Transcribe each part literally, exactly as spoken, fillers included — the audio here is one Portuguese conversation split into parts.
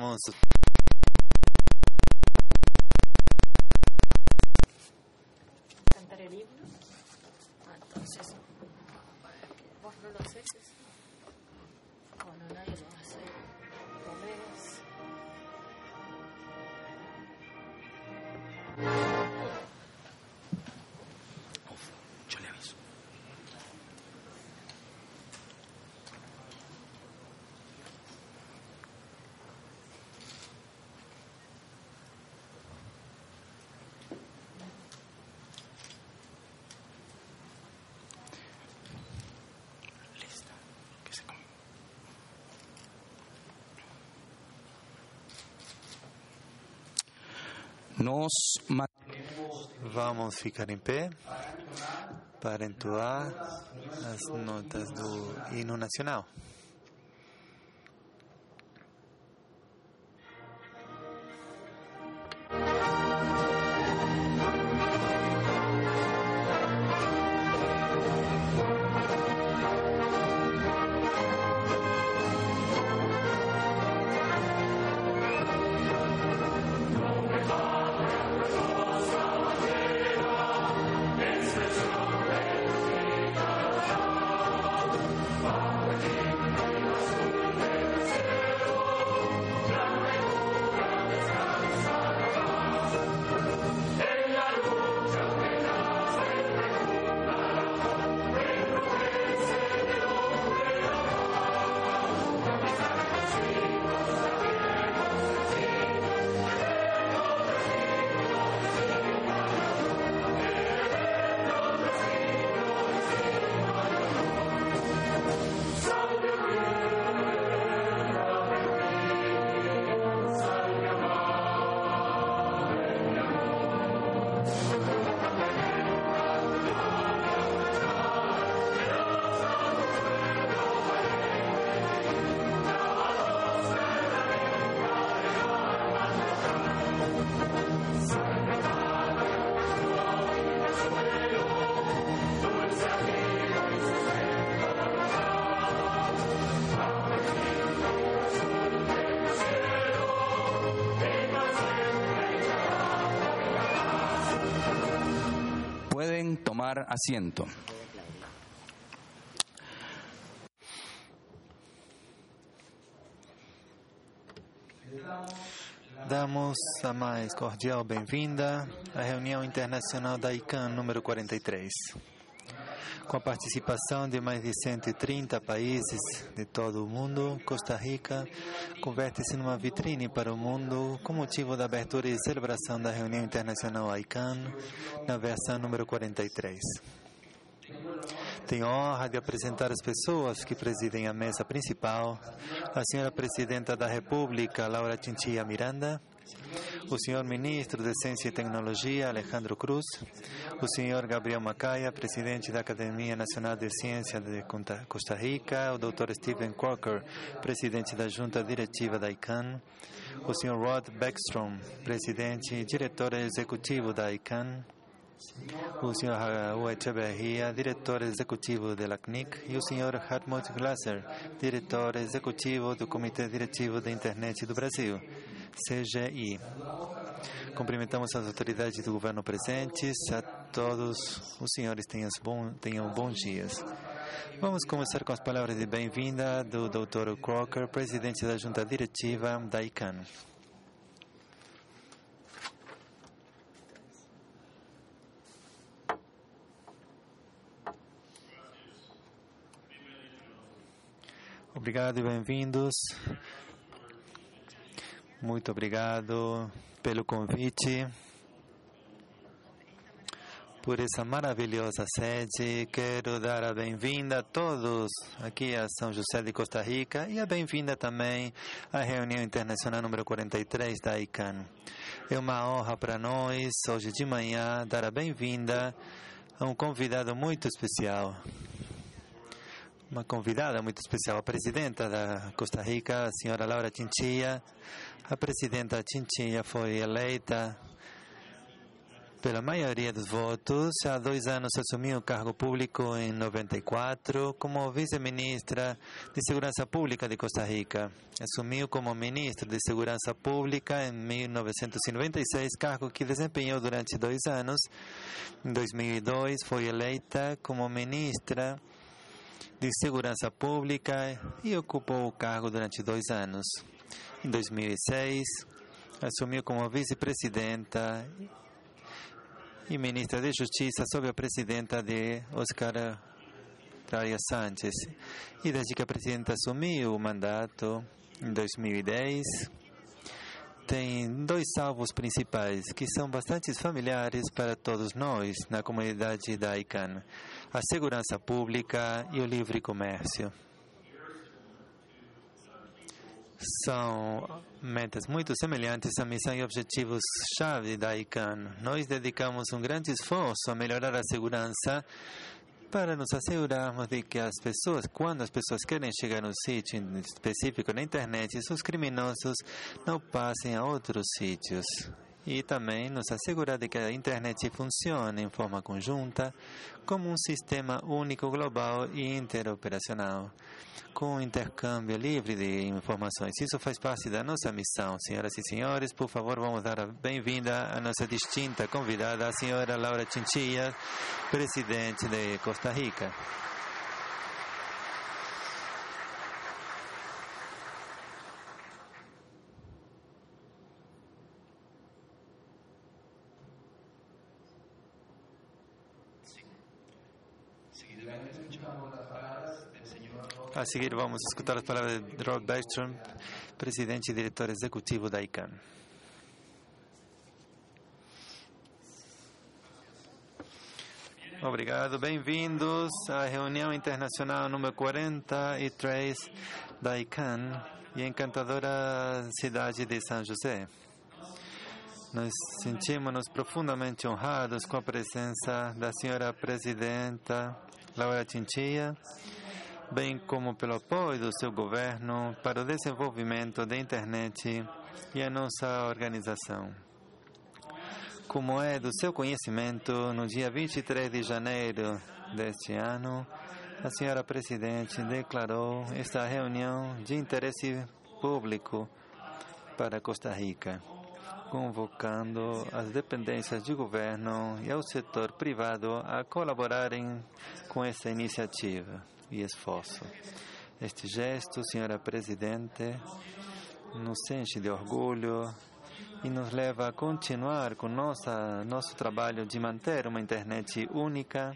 Vamos. Cantar el himno. Ah, entonces, vos no lo haces. Bueno, nadie lo hace. Lo ves. Uf, yo le aviso. Listo. Que se come. Nos ma- Vamos ficar em pé para entoar as notas do hino nacional. Pueden tomar asiento. Damos a mais cordial bem-vinda à reunião internacional da I C A N número quarenta e três. Com a participação de mais de cento e trinta países de todo o mundo, Costa Rica converte-se numa vitrine para o mundo com motivo da abertura e celebração da reunião internacional I C A N na versão número quarenta e três. Tenho a honra de apresentar as pessoas que presidem a mesa principal, a senhora Presidenta da República, Laura Chinchilla Miranda, o senhor Ministro de Ciência e Tecnologia, Alejandro Cruz, o senhor Gabriel Macaya, Presidente da Academia Nacional de Ciência de Costa Rica, o doutor Stephen Crocker, Presidente da Junta Diretiva da I C A N, o senhor Rod Beckstrom, Presidente e Diretor Executivo da I C A N, o senhor Raul Echeverria, diretor executivo da C N I C, e o senhor Hartmut Glasser, diretor executivo do Comitê Diretivo da Internet do Brasil, C G I. Cumprimentamos as autoridades do governo presentes, a todos os senhores tenham, bom, tenham bons dias. Vamos começar com as palavras de bem-vinda do doutor Crocker, presidente da Junta Diretiva da I C A N. Obrigado e bem-vindos. Muito obrigado pelo convite, por essa maravilhosa sede. Quero dar a bem-vinda a todos aqui a São José de Costa Rica e a bem-vinda também à reunião internacional número quarenta e três da I C A N. É uma honra para nós, hoje de manhã, dar a bem-vinda a um convidado muito especial. Uma convidada muito especial, a presidenta da Costa Rica, a senhora Laura Chinchilla. A presidenta Chinchilla foi eleita Pela maioria dos votos, há dois anos assumiu o cargo público em noventa e quatro como vice-ministra de Segurança Pública de Costa Rica. Assumiu como ministro de Segurança Pública em mil novecentos e noventa e seis, cargo que desempenhou durante dois anos. Em dois mil e dois, foi eleita como ministra de Segurança Pública e ocupou o cargo durante dois anos. Em dois mil e seis, assumiu como vice-presidenta e ministra de Justiça sob a presidenta de Oscar Traia Sánchez. E desde que a presidenta assumiu o mandato, em dois mil e dez, tem dois salvos principais que são bastante familiares para todos nós na comunidade da I C A N: a segurança pública e o livre comércio. São metas muito semelhantes à missão e objetivos-chave da I C A N. Nós dedicamos um grande esforço a melhorar a segurança para nos assegurarmos de que as pessoas, quando as pessoas querem chegar no sítio específico na internet, os criminosos não passem a outros sítios. E também nos assegurar de que a internet funcione em forma conjunta como um sistema único, global e interoperacional, com intercâmbio livre de informações. Isso faz parte da nossa missão. Senhoras e senhores, por favor, vamos dar a bem-vinda à nossa distinta convidada, a senhora Laura Chinchilla, presidente de Costa Rica. A seguir, vamos escutar as palavras de Rob Bergstrom, presidente e diretor executivo da I C A N. Obrigado, bem-vindos à reunião internacional número quarenta e três da I C A N e a encantadora cidade de São José. Nós sentimos-nos profundamente honrados com a presença da senhora presidenta Laura Chinchilla, bem como pelo apoio do seu governo para o desenvolvimento da internet e a nossa organização. Como é do seu conhecimento, no dia vinte e três de janeiro deste ano, a senhora presidente declarou esta reunião de interesse público para Costa Rica, convocando as dependências de governo e ao setor privado a colaborarem com esta iniciativa e esforço. Este gesto, senhora presidente, nos enche de orgulho e nos leva a continuar com nossa, nosso trabalho de manter uma internet única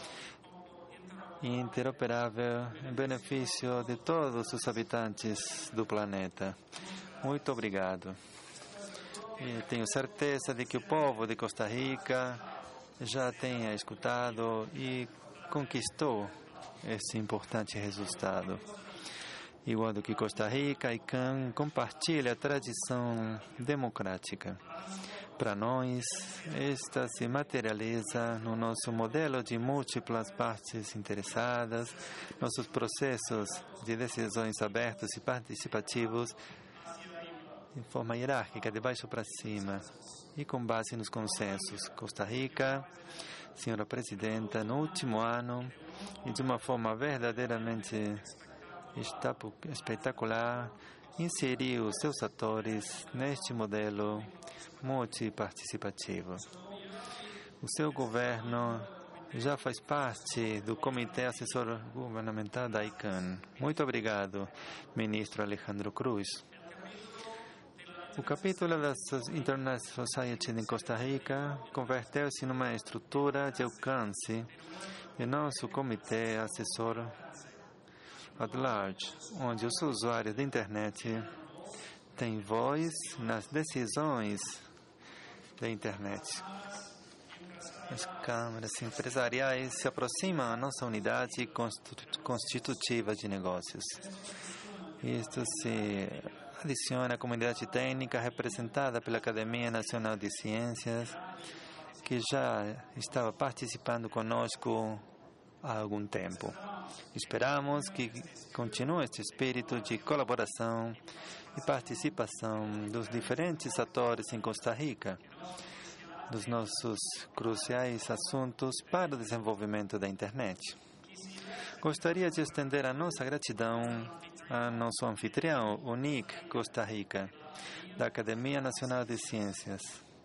e interoperável em benefício de todos os habitantes do planeta. Muito obrigado. E tenho certeza de que o povo de Costa Rica já tenha escutado e conquistou esse importante resultado. Igual do que Costa Rica, a I C A N compartilha a tradição democrática. Para nós, esta se materializa no nosso modelo de múltiplas partes interessadas, nossos processos de decisões abertos e participativos em forma hierárquica, de baixo para cima, e com base nos consensos. Costa Rica, senhora presidenta, no último ano, e de uma forma verdadeiramente espetacular, inseriu seus atores neste modelo multiparticipativo. O seu governo já faz parte do Comitê Assessor Governamental da I C A N. Muito obrigado, ministro Alejandro Cruz. O capítulo da Internet Society em Costa Rica converteu-se numa estrutura de alcance de nosso Comitê Assessor at Large, onde os usuários da internet têm voz nas decisões da internet. As câmaras empresariais se aproximam à nossa unidade constitutiva de negócios. Isto se adiciona à comunidade técnica representada pela Academia Nacional de Ciências, que já estava participando conosco há algum tempo. Esperamos que continue este espírito de colaboração e participação dos diferentes atores em Costa Rica, dos nossos cruciais assuntos para o desenvolvimento da internet. Gostaria de estender a nossa gratidão a nosso anfitrião, o N I C Costa Rica, da Academia Nacional de Ciências.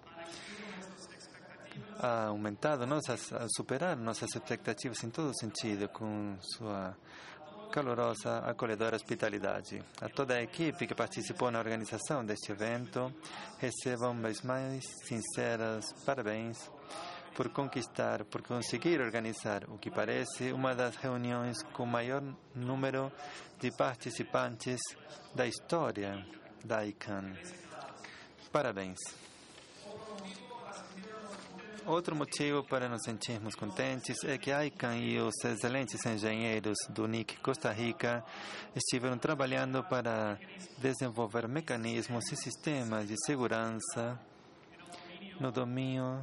Ha aumentado nossas, a superar nossas expectativas em todo sentido, com sua calorosa, acolhedora hospitalidade. A toda a equipe que participou na organização deste evento, recebam meus mais sinceros parabéns por conquistar, por conseguir organizar o que parece uma das reuniões com maior número de participantes da história da I C A N. Parabéns. Outro motivo para nos sentirmos contentes é que a I C A N e os excelentes engenheiros do N I C Costa Rica estiveram trabalhando para desenvolver mecanismos e sistemas de segurança no domínio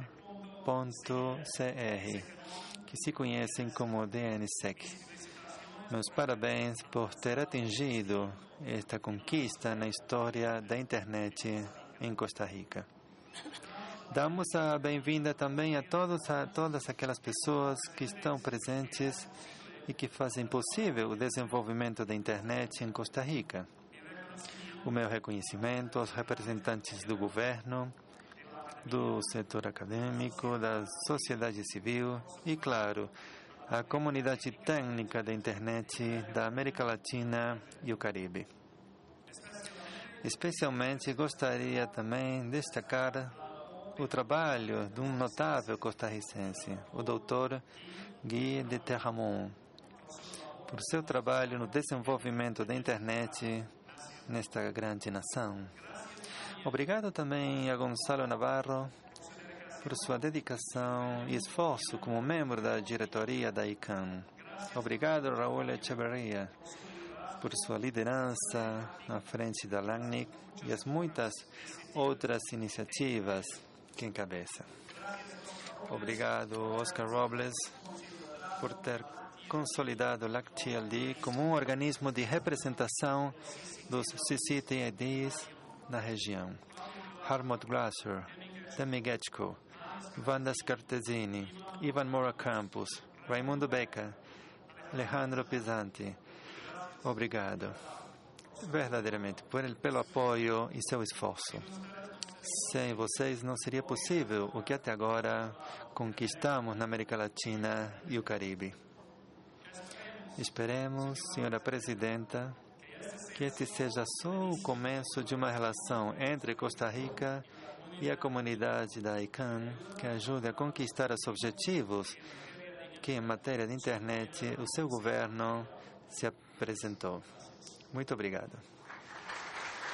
.cr, que se conhecem como D N S E C. Meus parabéns por ter atingido esta conquista na história da internet em Costa Rica. Damos a bem-vinda também a, todos, a todas aquelas pessoas que estão presentes e que fazem possível o desenvolvimento da internet em Costa Rica. O meu reconhecimento aos representantes do governo, do setor acadêmico, da sociedade civil e, claro, a comunidade técnica da internet da América Latina e o Caribe. Especialmente gostaria também de destacar o trabalho de um notável costarricense, o doutor Guy de Terramont, por seu trabalho no desenvolvimento da internet nesta grande nação. Obrigado também a Gonçalo Navarro por sua dedicação e esforço como membro da diretoria da I C A N. Obrigado, Raul Echeverria, por sua liderança à frente da LACNIC e as muitas outras iniciativas que encabeça. Obrigado, Oscar Robles, por ter consolidado o L A C T L D como um organismo de representação dos C C T I Ds na região. Harmut Glasser, Demi Getchko, Wanda Scartesini, Ivan Moura Campos, Raimundo Beca, Alejandro Pisanti. Obrigado, verdadeiramente, por, pelo apoio e seu esforço. Sem vocês não seria possível o que até agora conquistamos na América Latina e o Caribe. Esperemos, senhora Presidenta, que este seja só o começo de uma relação entre Costa Rica e a comunidade da I C A N que ajude a conquistar os objetivos que, em matéria de internet, o seu governo se apresentou. Muito obrigado.